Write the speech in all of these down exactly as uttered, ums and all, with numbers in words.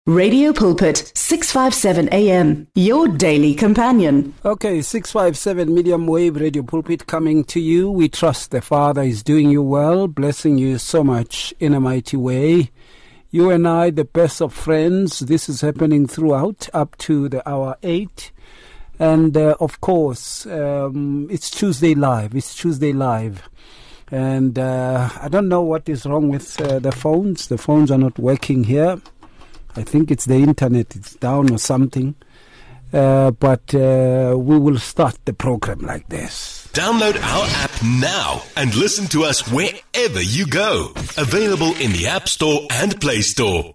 Radio Pulpit, six fifty-seven A M, your daily companion. Okay, six fifty-seven Medium Wave Radio Pulpit coming to you. We trust the Father is doing you well, blessing you so much in a mighty way. You and I, the best of friends. This is happening throughout up to the hour eight. And, uh, of course, um, it's Tuesday Live. It's Tuesday Live. And uh, I don't know what is wrong with uh, the phones. The phones are not working here. I think it's the internet, it's down or something. Uh, but uh, we will start the program like this. Download our app now and listen to us wherever you go. Available in the App Store and Play Store.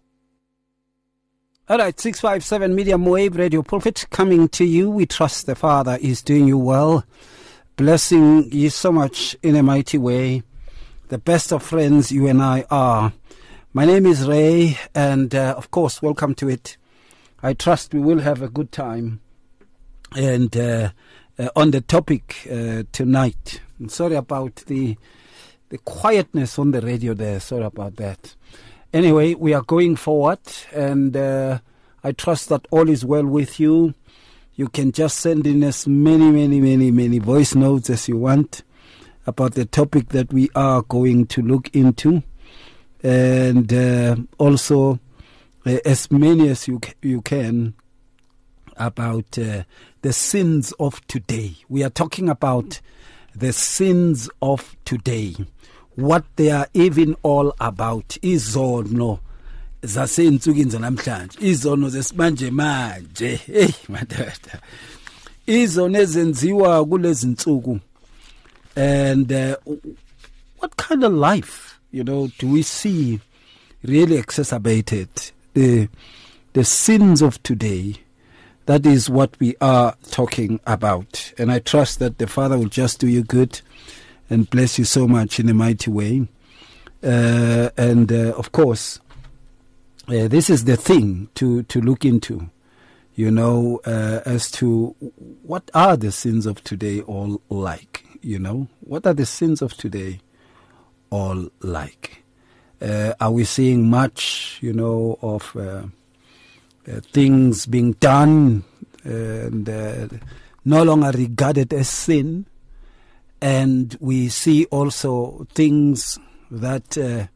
All right, six fifty-seven Medium Wave Radio Pulpit coming to you. We trust the Father is doing you well, blessing you so much in a mighty way. The best of friends you and I are. My name is Ray, and uh, of course, welcome to it. I trust we will have a good time. And uh, uh, on the topic uh, tonight, I'm sorry about the the quietness on the radio there. Sorry about that. Anyway, we are going forward, and uh, I trust that all is well with you. You can just send in as many, many, many, many voice notes as you want about the topic that we are going to look into. And uh, also uh, as many as you you can about uh, the sins of today. We are talking about the sins of today, what they are even all about. Izono zasey'nsukwini zanamhlanje, izono zesimanje manje, hey madodana, izono ezenziwa kulezi nsuku. And uh, what kind of life, you know, do we see really exacerbated? The the sins of today. That is what we are talking about. And I trust that the Father will just do you good and bless you so much in a mighty way. Uh, and uh, of course, uh, this is the thing to, to look into, you know, uh, as to what are the sins of today all like, you know? What are the sins of today all like? Uh, are we seeing much, you know, of uh, uh, things being done and uh, no longer regarded as sin? And we see also things that uh,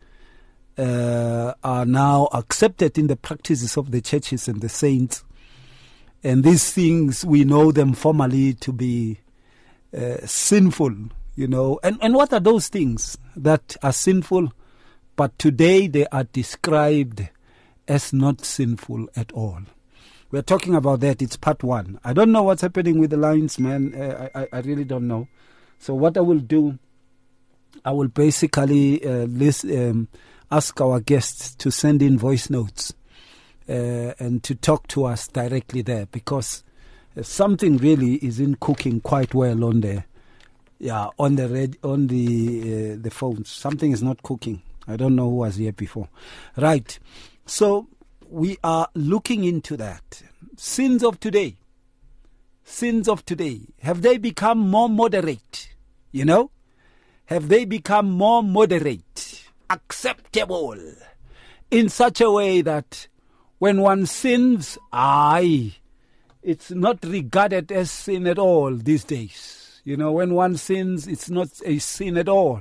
uh, are now accepted in the practices of the churches and the saints. And these things, we know them formally to be uh, sinful. You know, and, and what are those things that are sinful, but today they are described as not sinful at all? We're talking about that. It's part one. I don't know what's happening with the lines, man. Uh, I, I really don't know. So what I will do, I will basically uh, list, um, ask our guests to send in voice notes uh, and to talk to us directly there, because uh, something really is in cooking quite well on there. Yeah, on the red, on the uh, the phones, something is not cooking. I don't know who was here before. Right, so we are looking into that. Sins of today. Sins of today. Have they become more moderate? You know, have they become more moderate, acceptable, in such a way that when one sins, aye, it's not regarded as sin at all these days. You know, when one sins, it's not a sin at all.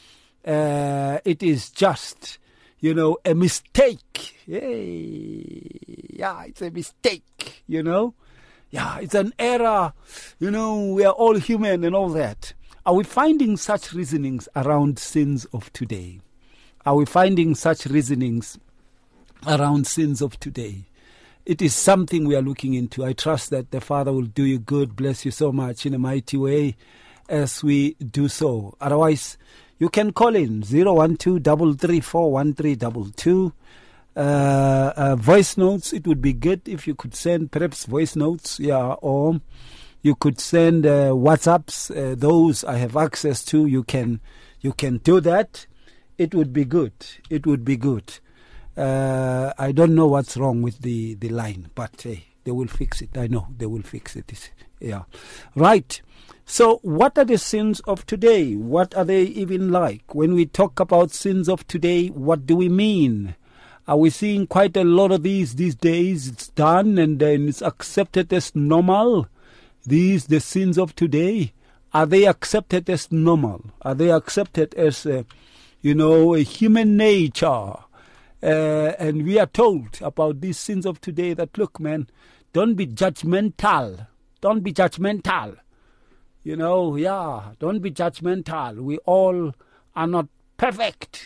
Uh, it is just, you know, a mistake. Hey, yeah, it's a mistake, you know. Yeah, it's an error. You know, we are all human and all that. Are we finding such reasonings around sins of today? Are we finding such reasonings around sins of today? It is something we are looking into. I trust that the Father will do you good, bless you so much in a mighty way as we do so. Otherwise, you can call in zero one two, three three four, one three two two. Uh, uh, voice notes, it would be good if you could send perhaps voice notes, yeah, or you could send uh, WhatsApps. Uh, those I have access to. You can, you can do that. It would be good. It would be good. Uh, I don't know what's wrong with the, the line, but hey, they will fix it. I know they will fix it. Yeah. Right. So what are the sins of today? What are they even like? When we talk about sins of today, what do we mean? Are we seeing quite a lot of these these days? It's done and then it's accepted as normal. These, the sins of today, are they accepted as normal? Are they accepted as, uh, you know, a human nature? Uh, and we are told about these sins of today that, look, man, don't be judgmental. Don't be judgmental. You know, yeah, don't be judgmental. We all are not perfect.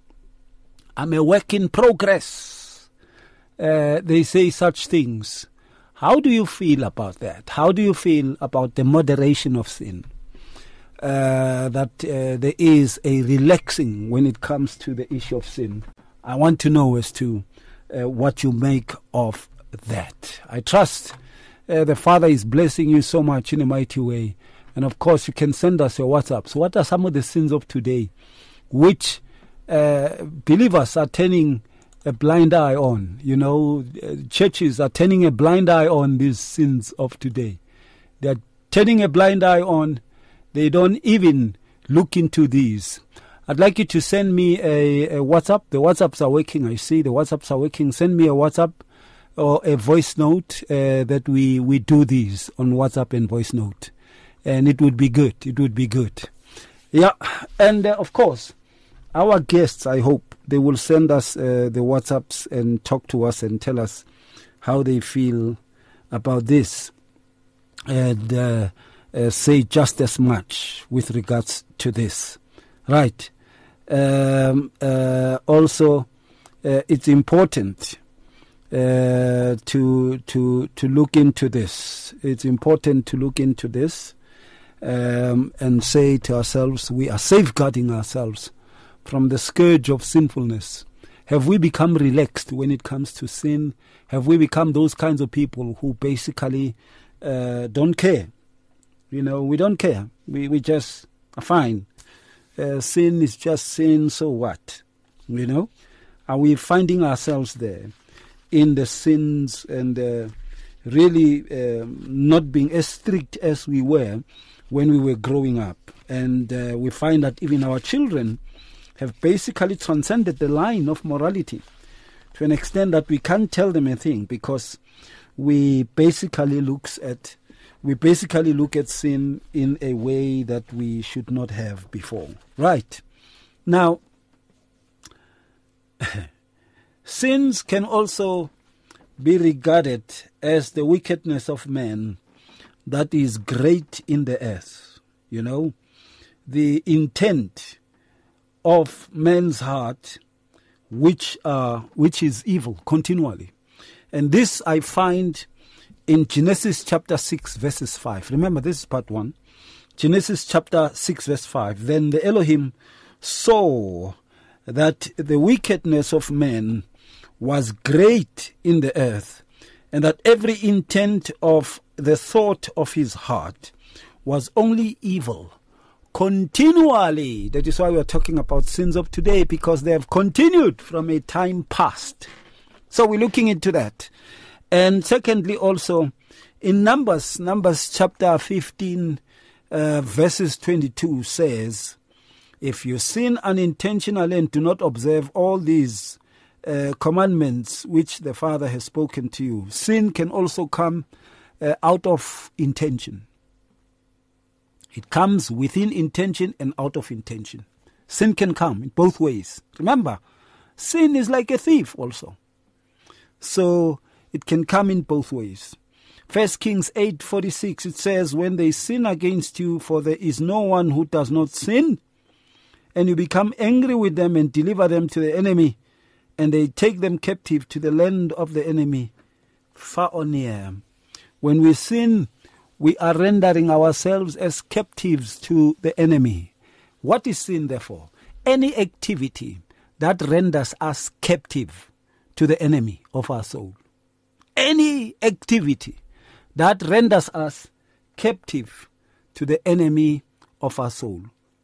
I'm a work in progress. Uh, they say such things. How do you feel about that? How do you feel about the moderation of sin? Uh, that uh, there is a relaxing when it comes to the issue of sin. I want to know as to uh, what you make of that. I trust uh, the Father is blessing you so much in a mighty way. And of course, you can send us your WhatsApps. What are some of the sins of today which uh, believers are turning a blind eye on? You know, uh, churches are turning a blind eye on these sins of today. They're turning a blind eye on. They don't even look into these. I'd like you to send me a, a WhatsApp. The WhatsApps are working. I see the WhatsApps are working. Send me a WhatsApp or a voice note uh, that we, we do these on WhatsApp and voice note. And it would be good. It would be good. Yeah. And uh, of course, our guests, I hope, they will send us uh, the WhatsApps and talk to us and tell us how they feel about this. And uh, uh, say just as much with regards to this. Right. Um, uh, also, uh, it's important uh, to to to look into this. It's important to look into this um, and say to ourselves, we are safeguarding ourselves from the scourge of sinfulness. Have we become relaxed when it comes to sin? Have we become those kinds of people who basically uh, don't care? You know, we don't care. We we just are fine. Uh, sin is just sin, so what? You know? Are we finding ourselves there in the sins and uh, really uh, not being as strict as we were when we were growing up? And uh, we find that even our children have basically transcended the line of morality to an extent that we can't tell them a thing because we basically looks at we basically look at sin in a way that we should not have before. Right. Now, sins can also be regarded as the wickedness of man that is great in the earth. You know, the intent of man's heart, which uh, which is evil continually. And this I find in Genesis chapter six, verses five. Remember, this is part one. Genesis chapter six, verse five. Then the Elohim saw that the wickedness of man was great in the earth, and that every intent of the thought of his heart was only evil continually. That is why we are talking about sins of today, because they have continued from a time past. So we're looking into that. And secondly, also in Numbers, Numbers chapter fifteen, uh, verses twenty-two says, if you sin unintentionally and do not observe all these uh, commandments which the Father has spoken to you, sin can also come uh, out of intention. It comes within intention and out of intention. Sin can come in both ways. Remember, sin is like a thief also. So it can come in both ways. First Kings eight forty-six, it says, when they sin against you, for there is no one who does not sin, and you become angry with them and deliver them to the enemy, and they take them captive to the land of the enemy, far or near. When we sin, we are rendering ourselves as captives to the enemy. What is sin, therefore? Any activity that renders us captive to the enemy of our soul. Any activity that renders us captive to the enemy of our soul.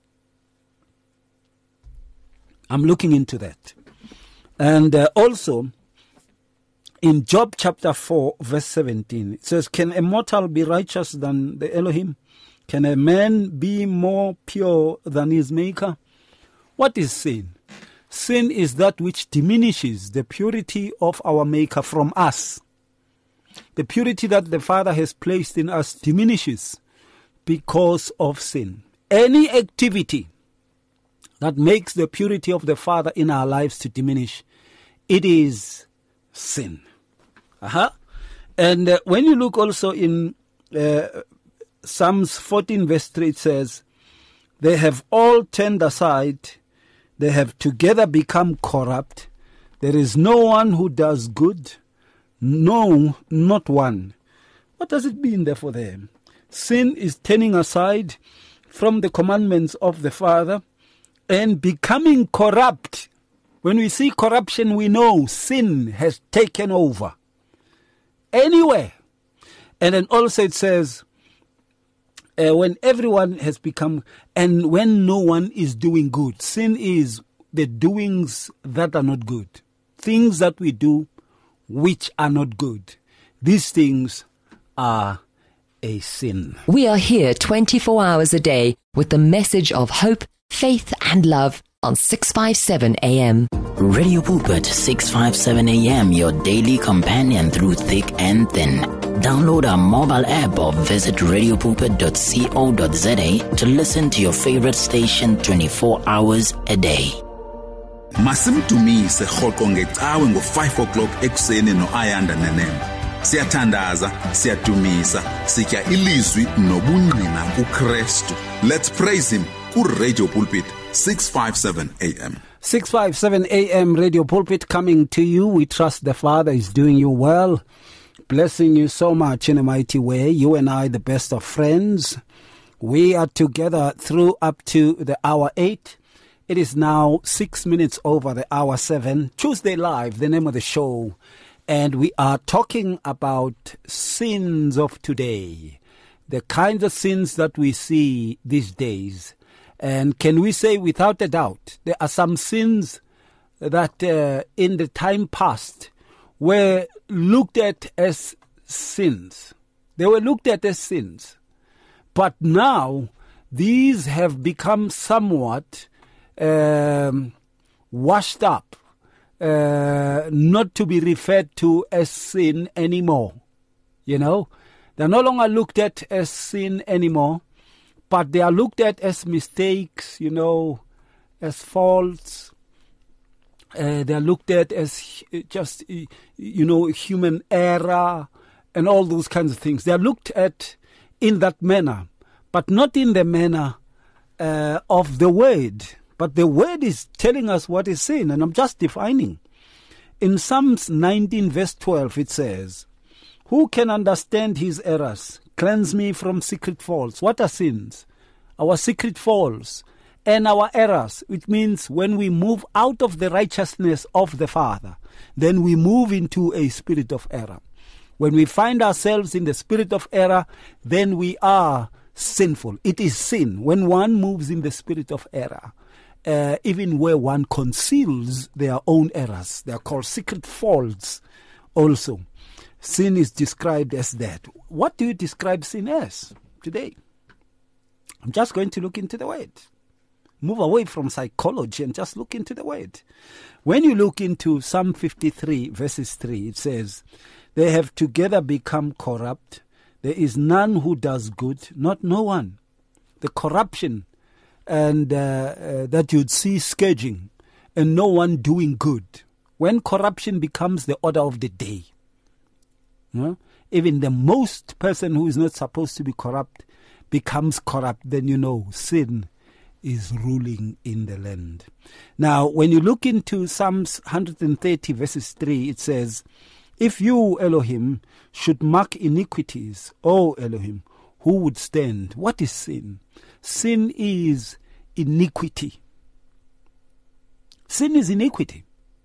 I'm looking into that. And uh, also, in Job chapter four, verse seventeen, it says, can a mortal be righteous than the Elohim? Can a man be more pure than his maker? What is sin? sin is that which diminishes the purity of our Maker from us. The purity that the Father has placed in us diminishes because of sin. Any activity that makes the purity of the Father in our lives to diminish, it is sin. Uh-huh. And uh, when you look also in uh, Psalms fourteen verse three, it says, they have all turned aside, they have together become corrupt. There is no one who does good, no, not one. What does it mean therefore there? Sin is turning aside from the commandments of the Father and becoming corrupt. When we see corruption, we know sin has taken over. Anywhere. And then also it says, uh, when everyone has become, and when no one is doing good. Sin is the doings that are not good. Things that we do which are not good. These things are a sin. We are here twenty-four hours a day with the message of hope, faith and love on six fifty-seven A M. Radio Pulpit six fifty-seven A M, your daily companion through thick and thin. Download our mobile app or visit radio pulpit dot co dot za to listen to your favorite station twenty-four hours a day. Masimdumise rhoqo ngecawe ngo-five o'clock ekuseni no-Ayanda Nenembe. Siyathandaza, siyadumisa, sitya ilizwi nobungqina kuKristu. Let's praise him ku-Radio Pulpit six fifty-seven A M. six fifty-seven A M Radio Pulpit coming to you. We trust the Father is doing you well, blessing you so much in a mighty way. You and I, the best of friends. We are together through up to the hour eight. It is now six minutes over the hour seven. Tuesday Live, the name of the show. And we are talking about sins of today. The kinds of sins that we see these days. And can we say without a doubt, there are some sins that uh, in the time past were looked at as sins. They were looked at as sins. But now, these have become somewhat um, washed up, uh, not to be referred to as sin anymore. You know, they're no longer looked at as sin anymore, but they are looked at as mistakes, you know, as faults. Uh, they are looked at as just, you know, human error and all those kinds of things. They are looked at in that manner, but not in the manner uh, of the word. But the word is telling us what is sin, and I'm just defining. In Psalms nineteen verse twelve, it says, who can understand his errors? Cleanse me from secret faults. What are sins? Our secret faults and our errors, which means when we move out of the righteousness of the Father, then we move into a spirit of error. When we find ourselves in the spirit of error, then we are sinful. It is sin when one moves in the spirit of error. Uh, even where one conceals their own errors. They are called secret faults also. Sin is described as that. What do you describe sin as today? I'm just going to look into the word. Move away from psychology and just look into the word. When you look into Psalm fifty-three verses three, it says, they have together become corrupt. There is none who does good, not no one. The corruption and uh, uh, that you'd see scourging and no one doing good. When corruption becomes the order of the day, you know, even the most person who is not supposed to be corrupt becomes corrupt, then you know sin is ruling in the land. Now, when you look into Psalms one thirty verses three, it says, if you, Elohim, should mark iniquities, O Elohim, who would stand? What is sin? Sin is iniquity. Sin is iniquity.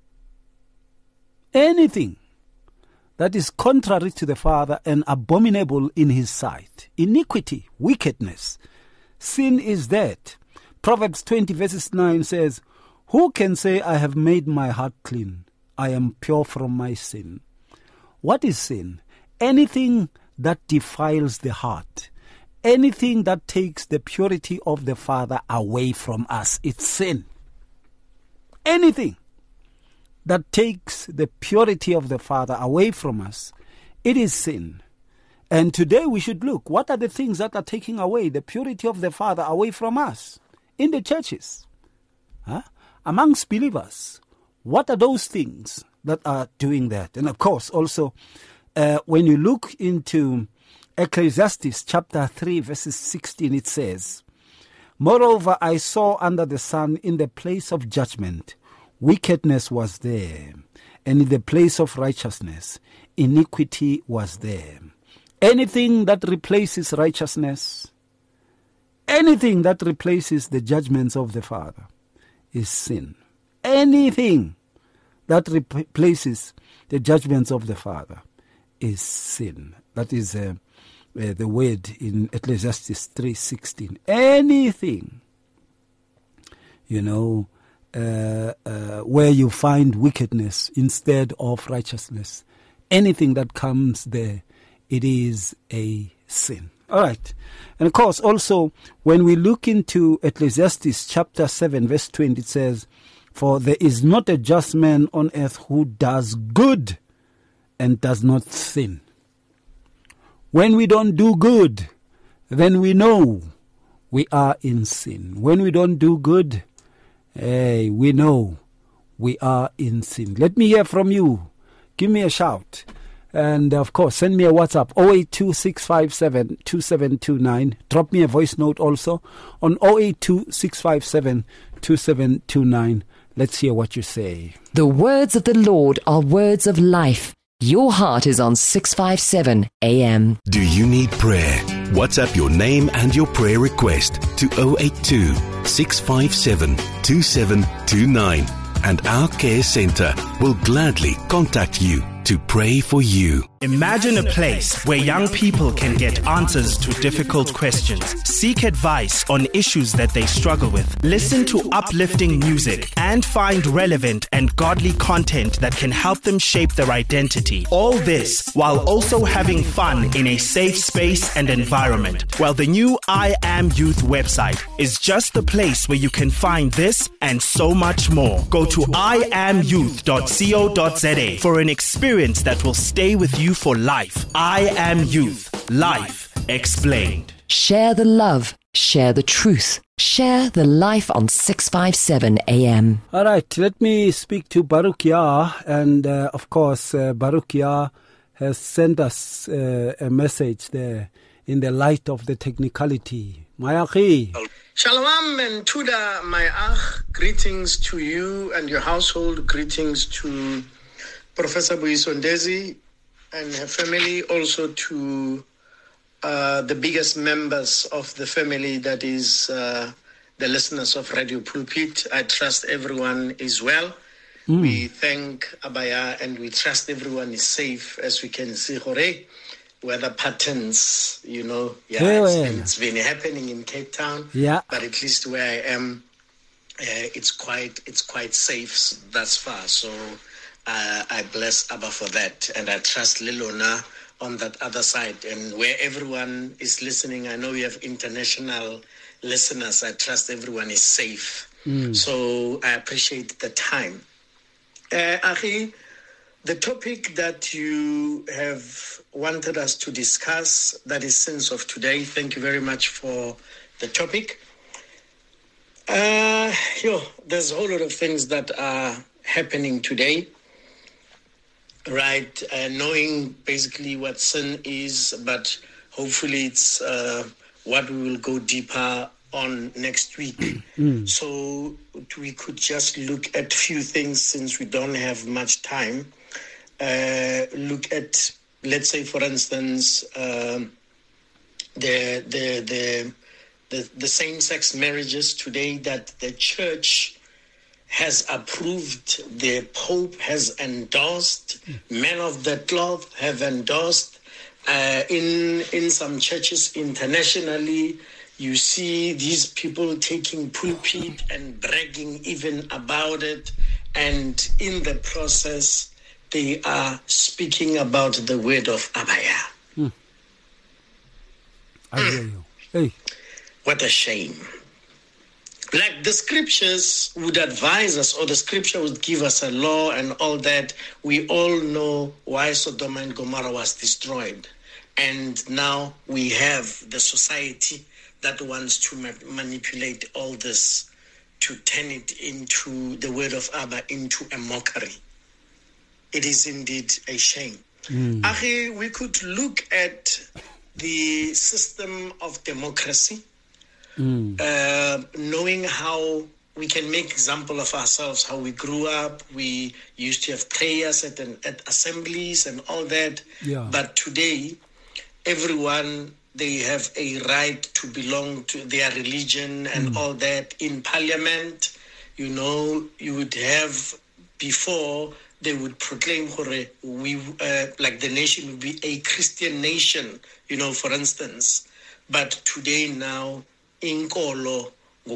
Anything that is contrary to the Father and abominable in his sight. Iniquity, wickedness. Sin is that. Proverbs twenty verses nine says, who can say I have made my heart clean? I am pure from my sin. What is sin? Anything that defiles the heart. Anything that takes the purity of the Father away from us. It's sin. anything that takes the purity of the Father away from us, it is sin. And today we should look, what are the things that are taking away the purity of the Father away from us in the churches? Huh? Amongst believers, what are those things that are doing that? And of course, also, uh, when you look into Ecclesiastes chapter three, verses sixteen, it says, "Moreover, I saw under the sun in the place of judgment, wickedness was there, and in the place of righteousness, iniquity was there." Anything that replaces righteousness, anything that replaces the judgments of the Father is sin. Anything that replaces the judgments of the Father is sin. That is uh, uh, the word in Ecclesiastes three sixteen. Anything, you know, uh, uh, where you find wickedness instead of righteousness, anything that comes there, it is a sin. All right. And of course, also, when we look into Ecclesiastes chapter seven, verse twenty, it says, "For there is not a just man on earth who does good and does not sin." When we don't do good, then we know we are in sin. When we don't do good, hey, we know we are in sin. Let me hear from you. Give me a shout. And, of course, send me a WhatsApp, zero eight two six five seven two seven two nine. Drop me a voice note also on zero eight two six five seven two seven two nine. Let's hear what you say. The words of the Lord are words of life. Your heart is on six fifty-seven A M. Do you need prayer? WhatsApp your name and your prayer request to zero eight two six five seven two seven two nine. And our care center will gladly contact you to pray for you. Imagine a place where young people can get answers to difficult questions, seek advice on issues that they struggle with, listen to uplifting music, and find relevant and godly content that can help them shape their identity. All this while also having fun in a safe space and environment. Well, the new I Am Youth website is just the place where you can find this and so much more. Go to i am youth dot co dot za for an experience that will stay with you for life. I Am Youth. Life explained. Share the love. Share the truth. Share the life on six fifty-seven A M. All right, let me speak to Baruch Yah. And, uh, of course, uh, Baruch Yah has sent us uh, a message there in the light of the technicality. Mayachi. Shalom and Tuda, my ach. Greetings to you and your household. Greetings to Professor Buisondezi and her family, also to uh, the biggest members of the family, that is uh, the listeners of Radio Pulpit. I trust everyone is well. Mm. We thank Abaya and we trust everyone is safe. As we can see, Hore, weather patterns, you know, yeah, yeah, it's, yeah. Been, it's been happening in Cape Town, yeah. But at least where I am, uh, it's quite it's quite safe thus far. So Uh, I bless Abba for that, and I trust Lilona on that other side. And where everyone is listening, I know we have international listeners. I trust everyone is safe. Mm. So I appreciate the time. Uh, Achi, the topic that you have wanted us to discuss, that is Sins of Today. Thank you very much for the topic. Uh, yo, there's a whole lot of things that are happening today. Right, uh, knowing basically what sin is, but hopefully it's uh, what we will go deeper on next week. Mm. So we could just look at few things since we don't have much time. Uh, look at, let's say, for instance, uh, the, the the the the same-sex marriages today that the church has approved, the Pope has endorsed, men of the cloth have endorsed. Uh, in in some churches internationally, you see these people taking pulpit and bragging even about it, and in the process, they are speaking about the word of Abaya. Hmm. I hear you. Hey. What a shame. like the scriptures would advise us, or the scripture would give us a law and all that. We all know why Sodom and Gomorrah was destroyed. And now we have the society that wants to ma- manipulate all this, to turn it into the word of Abba into a mockery. It is indeed a shame. Mm. Akhi, we could look at the system of democracy, mm. uh, knowing how we can make example of ourselves, how we grew up. We used to have prayers at, an, at assemblies and all that. Yeah. But today, everyone, they have a right to belong to their religion and mm. all that. In parliament, you know, you would have, before they would proclaim, we, uh, like the nation would be a Christian nation, you know, for instance. But today now, inkolo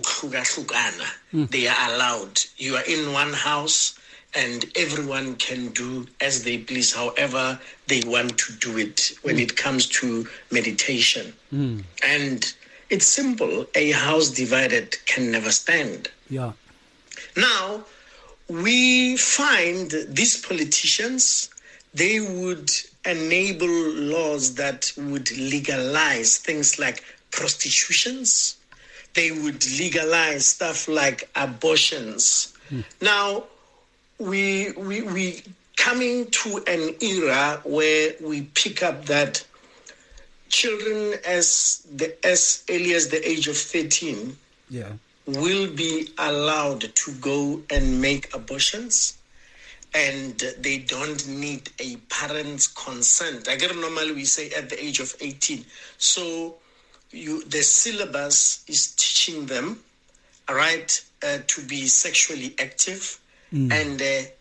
mm. they are allowed. You are in one house, and everyone can do as they please, however they want to do it when mm. it comes to meditation. Mm. And it's simple. A house divided can never stand. Yeah. Now, we find these politicians, they would enable laws that would legalize things like prostitutions. They would legalize stuff like abortions. Mm. Now, we we we coming to an era where we pick up that children as the as early as the age of thirteen yeah. will be allowed to go and make abortions, and they don't need a parent's consent. I get normally we say at the age of eighteen. So you the syllabus is teaching them, all right, uh, to be sexually active. Mm. And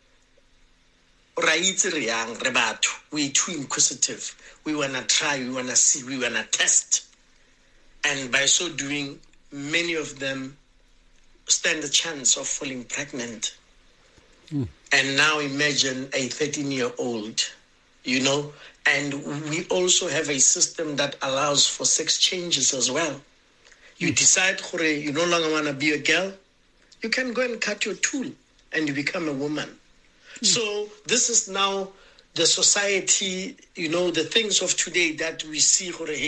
uh, we're too inquisitive. We want to try, we want to see, we want to test. And by so doing, many of them stand a chance of falling pregnant. Mm. And now imagine a thirteen-year-old, you know, and we also have a system that allows for sex changes as well. You mm. decide, you no longer want to be a girl, you can go and cut your tool and you become a woman. Mm. So this is now the society, you know, the things of today that we see,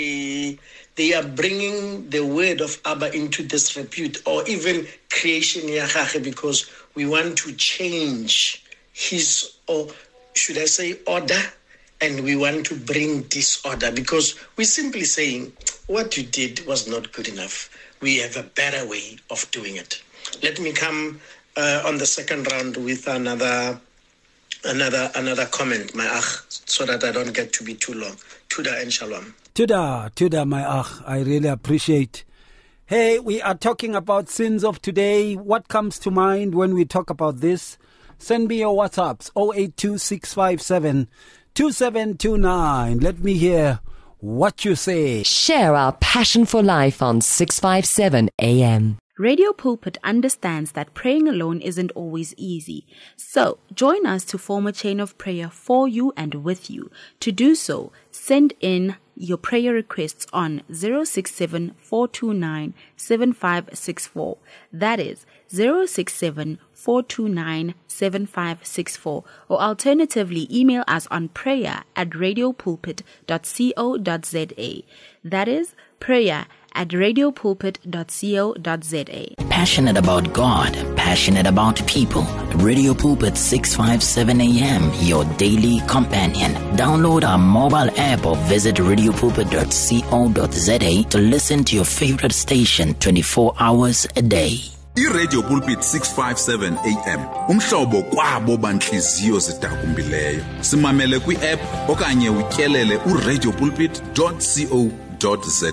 they are bringing the word of Abba into disrepute, or even creation, because we want to change his, or should I say, order, and we want to bring disorder, because we're simply saying, what you did was not good enough. We have a better way of doing it. Let me come Uh, on the second round with another another another comment, my ach, so that I don't get to be too long. Tuda and shalom. Tuda, Tuda, my ach, I really appreciate. Hey, we are talking about sins of today. What comes to mind when we talk about this? Send me your WhatsApps, zero eight two six five seven two seven two nine. Let me hear what you say. Share our passion for life on six five seven A M. Radio Pulpit understands that praying alone isn't always easy. So, join us to form a chain of prayer for you and with you. To do so, send in your prayer requests on zero six seven four two nine seven five six four. That is zero six seven four two nine seven five six four. Or alternatively, email us on prayer at radiopulpit dot co dot za. That is prayer at radiopulpit dot co dot za. Passionate about God, passionate about people. Radio Pulpit six fifty-seven A M, your daily companion. Download our mobile app or visit radiopulpit dot co dot za to listen to your favorite station twenty-four hours a day. iRadio Pulpit six fifty-seven A M umhlobo kwabo banhliziyo zidakumbileyo. Simamele kwi-app okanye utyelele uradiopulpit dot co dot za.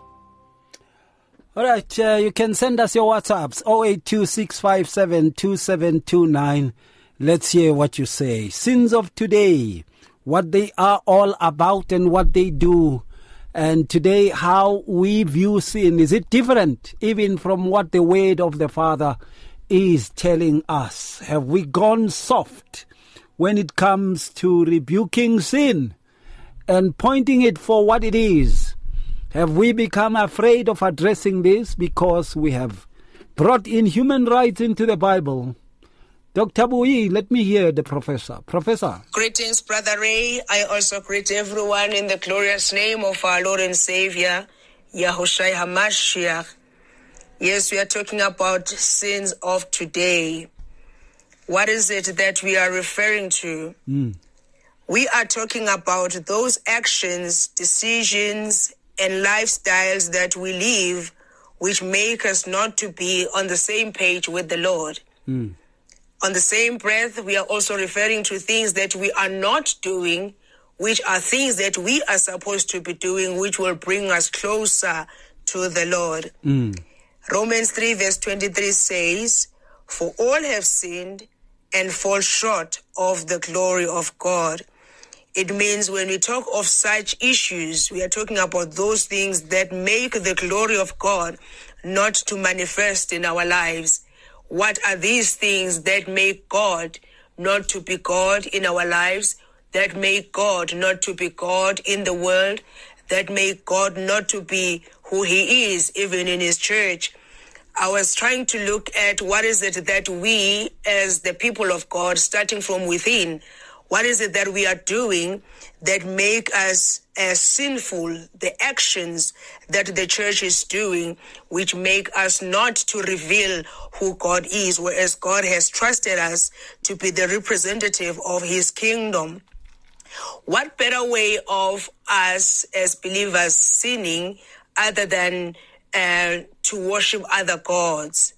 All right, uh, you can send us your WhatsApps, zero eight two six five seven two seven two nine. Let's hear what you say. Sins of today, what they are all about and what they do. And today, how we view sin. Is it different even from what the word of the Father is telling us? Have we gone soft when it comes to rebuking sin and pointing it for what it is? Have we become afraid of addressing this because we have brought in human rights into the Bible. Doctor Bui, let me hear the professor. Professor. Greetings, Brother Ray. I also greet everyone in the glorious name of our Lord and Savior, Yahushua HaMashiach. Yes, we are talking about sins of today. What is it that we are referring to? Mm. We are talking about those actions, decisions, and lifestyles that we live which make us not to be on the same page with the Lord. Mm. On the same breath, we are also referring to things that we are not doing, which are things that we are supposed to be doing, which will bring us closer to the Lord. Mm. Romans three verse twenty-three says, "For all have sinned and fall short of the glory of God." It means when we talk of such issues, we are talking about those things that make the glory of God not to manifest in our lives. What are these things that make God not to be God in our lives, that make God not to be God in the world, that make God not to be who he is even in his church? I was trying to look at what is it that we as the people of God, starting from within, what is it that we are doing that make us as sinful, the actions that the church is doing, which make us not to reveal who God is, whereas God has trusted us to be the representative of his kingdom. What better way of us as believers sinning other than uh, to worship other gods?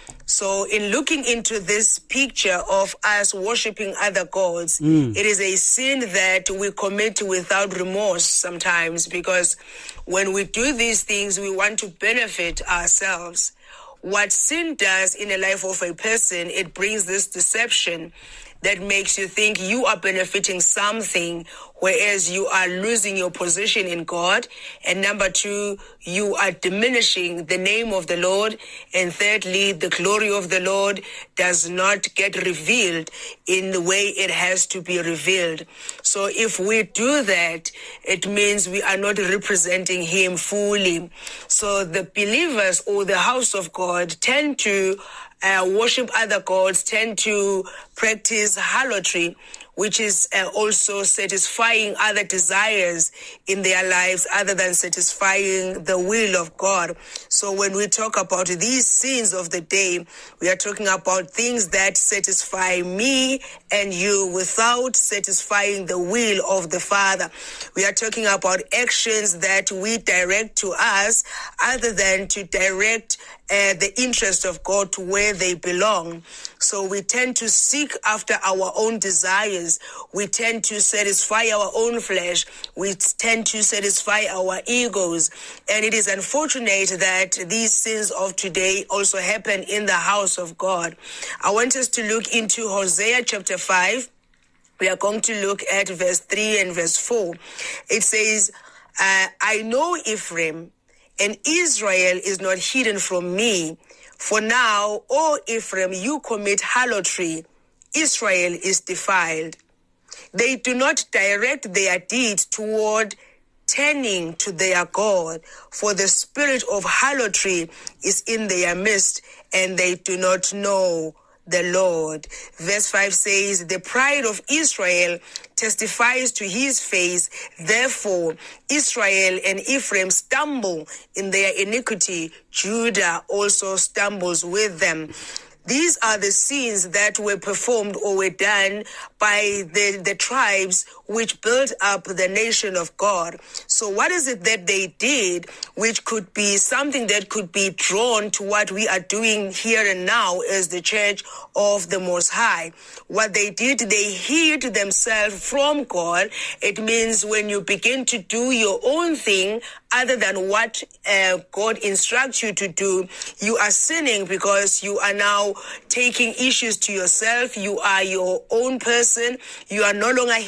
So in looking into this picture of us worshiping other gods, Mm. it is a sin that we commit without remorse sometimes, because when we do these things, we want to benefit ourselves. What sin does in the life of a person, it brings this deception that makes you think you are benefiting something, whereas you are losing your position in God. And number two, you are diminishing the name of the Lord. And thirdly, the glory of the Lord does not get revealed in the way it has to be revealed. So if we do that, it means we are not representing him fully. So the believers or the house of God tend to Uh, worship other gods, tend to practice harlotry, which is uh, also satisfying other desires in their lives other than satisfying the will of God. So when we talk about these sins of the day, we are talking about things that satisfy me and you without satisfying the will of the Father. We are talking about actions that we direct to us other than to direct Uh, the interest of God to where they belong. So we tend to seek after our own desires. We tend to satisfy our own flesh. We tend to satisfy our egos. And it is unfortunate that these sins of today also happen in the house of God. I want us to look into Hosea chapter five. We are going to look at verse three and verse four. It says, uh, I know Ephraim, and Israel is not hidden from me. For now, O Ephraim, you commit harlotry. Israel is defiled. They do not direct their deeds toward turning to their God, for the spirit of harlotry is in their midst, and they do not know the Lord. Verse five says, the pride of Israel testifies to his face. Therefore, Israel and Ephraim stumble in their iniquity. Judah also stumbles with them. These are the sins that were performed or were done by the, the tribes which built up the nation of God. So what is it that they did which could be something that could be drawn to what we are doing here and now as the church of the Most High? What they did, they hid themselves from God. It means when you begin to do your own thing other than what uh, God instructs you to do, you are sinning because you are now taking issues to yourself. You are your own person. You are no longer heeding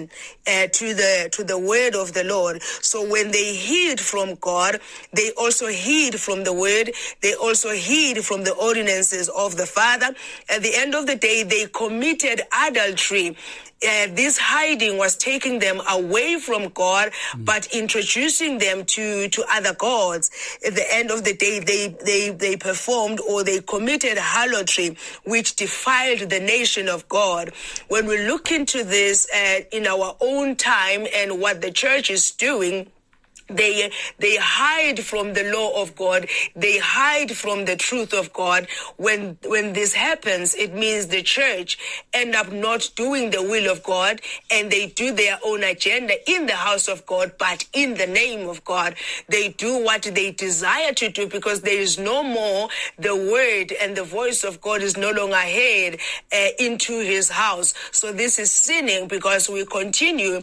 in uh, to the to the word of the Lord. So when they hid from God, they also hid from the word. They also hid from the ordinances of the Father. At the end of the day, they committed adultery. Uh, this hiding was taking them away from God, mm. but introducing them to, to other gods. At the end of the day, they, they, they performed or they committed harlotry, which defiled the nation of God. When we look into this uh, in our own time and what the church is doing, They they hide from the law of God. They hide from the truth of God. When when this happens, it means the church end up not doing the will of God, and they do their own agenda in the house of God, but in the name of God. They do what they desire to do because there is no more the word and the voice of God is no longer heard uh, into his house. So this is sinning because we continue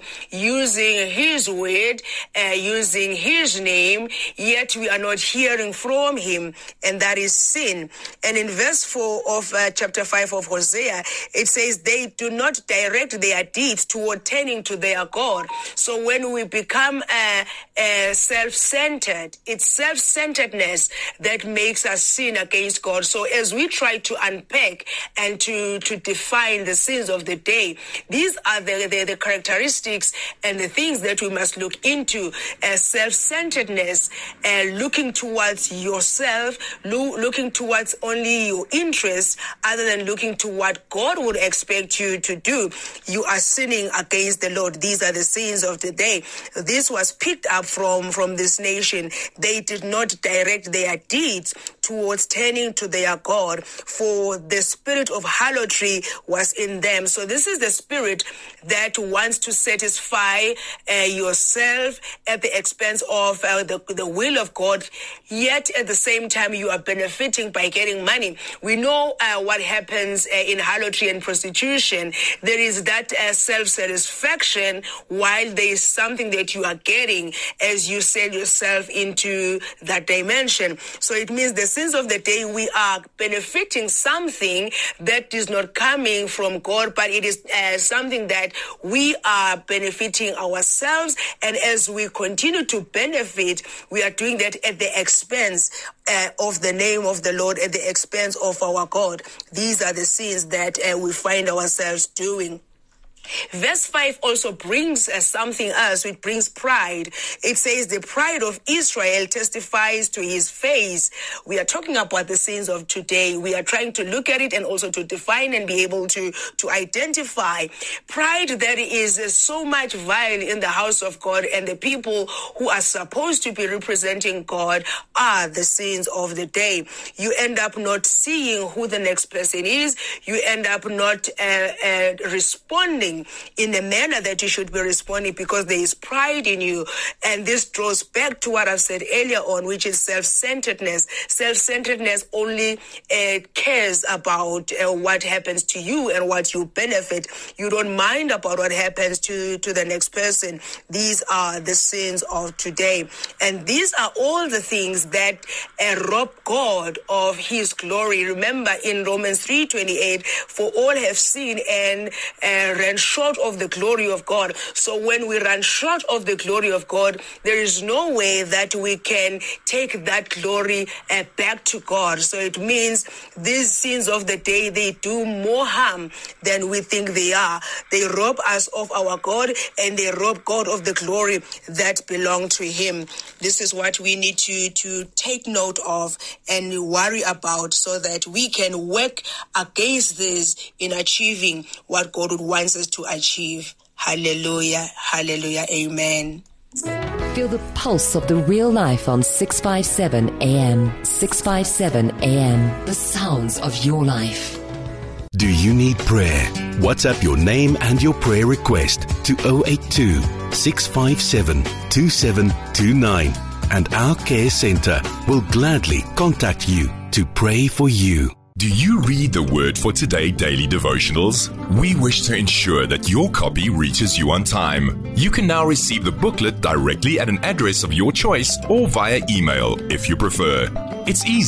using his word, uh, using his name, yet we are not hearing from him, and that is sin. And in verse four of uh, chapter five of Hosea, it says they do not direct their deeds toward turning to their God. So when we become uh, uh, self-centered, it's self-centeredness that makes us sin against God. So as we try to unpack and to, to define the sins of the day, these are the, the, the characteristics and the things that we must look into as self-centeredness, uh, looking towards yourself, lo- looking towards only your interests, other than looking to what God would expect you to do. You are sinning against the Lord. These are the sins of the day. This was picked up from, from this nation. They did not direct their deeds towards turning to their God, for the spirit of harlotry was in them. So this is the spirit that wants to satisfy uh, yourself at the expense of uh, the, the will of God, yet at the same time you are benefiting by getting money. We know uh, what happens uh, in harlotry and prostitution. There is that uh, self-satisfaction, while there is something that you are getting as you sell yourself into that dimension. So it means the sins of the day, we are benefiting something that is not coming from God, but it is uh, something that we are benefiting ourselves. And as we continue to benefit, we are doing that at the expense uh, of the name of the Lord, at the expense of our God. These are the sins that uh, we find ourselves doing. Verse five also brings uh, something else. It brings pride. It says the pride of Israel testifies to his face. We are talking about the sins of today. We are trying to look at it and also to define and be able to, to identify pride that is uh, so much vile in the house of God, and the people who are supposed to be representing God are the sins of the day. You end up not seeing who the next person is. You end up not uh, uh, responding in the manner that you should be responding, because there is pride in you. And this draws back to what I've said earlier on, which is self-centeredness. Self-centeredness only uh, cares about uh, what happens to you and what you benefit. You don't mind about what happens to, to the next person. These are the sins of today. And these are all the things that uh, rob God of his glory. Remember in Romans three twenty-eight, for all have sinned and uh, ran short of the glory of God. So when we run short of the glory of God, there is no way that we can take that glory uh, back to God. So it means these sins of the day, they do more harm than we think they are. They rob us of our God, and they rob God of the glory that belong to him. This is what we need to, to take note of and worry about, so that we can work against this in achieving what God would want us to achieve. Hallelujah, hallelujah, amen. Feel the pulse of the real life on six fifty-seven A M. six fifty-seven A M, the sounds of your life. Do you need prayer? WhatsApp your name and your prayer request to zero eight two, six five seven, two seven two nine, and our care center will gladly contact you to pray for you. Do you read the Word for Today daily devotionals? We wish to ensure that your copy reaches you on time. You can now receive the booklet directly at an address of your choice or via email if you prefer. It's easy.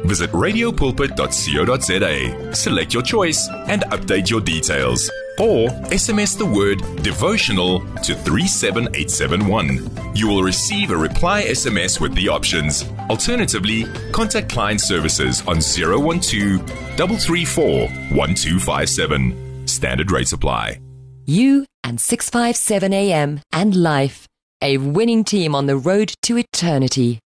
Visit radio pulpit dot co dot za, select your choice, and update your details. Or S M S the word devotional to three seven eight seven one. You will receive a reply S M S with the options. Alternatively, contact client services on zero one two, three three four, one two five seven. Standard rates apply. You and six five seven A M and Life, a winning team on the road to eternity.